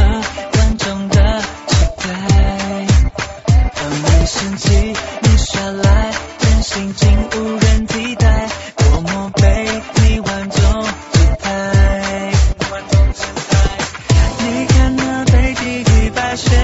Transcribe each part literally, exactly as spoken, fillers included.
观众的期待。当你生气，你耍赖，真心竟无人替代，多么被你玩中姿态。你看那北极与白雪，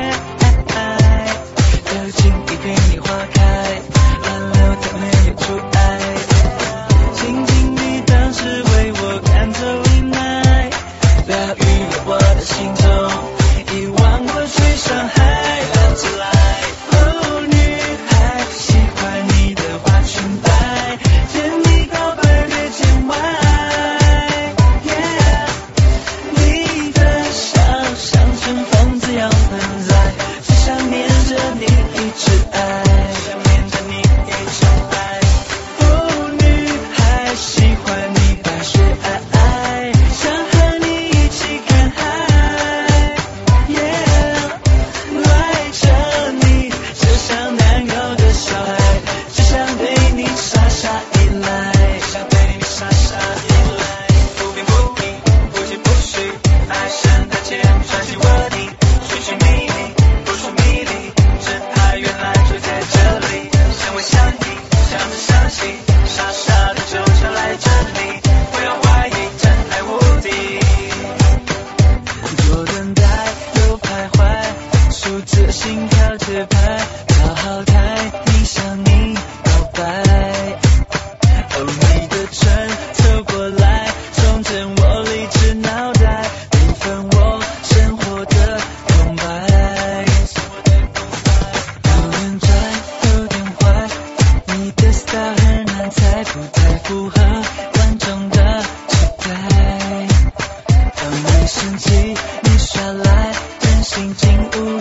有情意陪你花开，乱流它没有阻碍，静静地当时为我赶走阴霾，疗愈了我的心中遗忘过去伤害了起来。哦，女孩喜欢你的花裙摆，见你告白别见外。Yeah， 你的笑像春风这样喷在，只想念着你一直爱，想念着你一直爱。哦，女孩喜欢你白雪皑皑，想和你一起看海。Yeah， 赖着你就像难搞的小孩，只想对你傻傻依赖，想对你傻傻依赖，不偏不倚，不疾不徐，爱神的剑穿起我的寻寻觅觅，不说迷离，真爱原来就在这里，相偎相依，相知相惜，傻傻的就常来这里，不要怀疑，真爱无敌。左等待，右徘徊，数着心跳节拍，讨好台，你向你告白。哦，你的唇凑过来，冲着我理智脑袋，缤纷我生活的空白。有点拽，有点坏，你的 style 很难猜，不太符合观众的期待。当你生气，你耍赖，真心竟无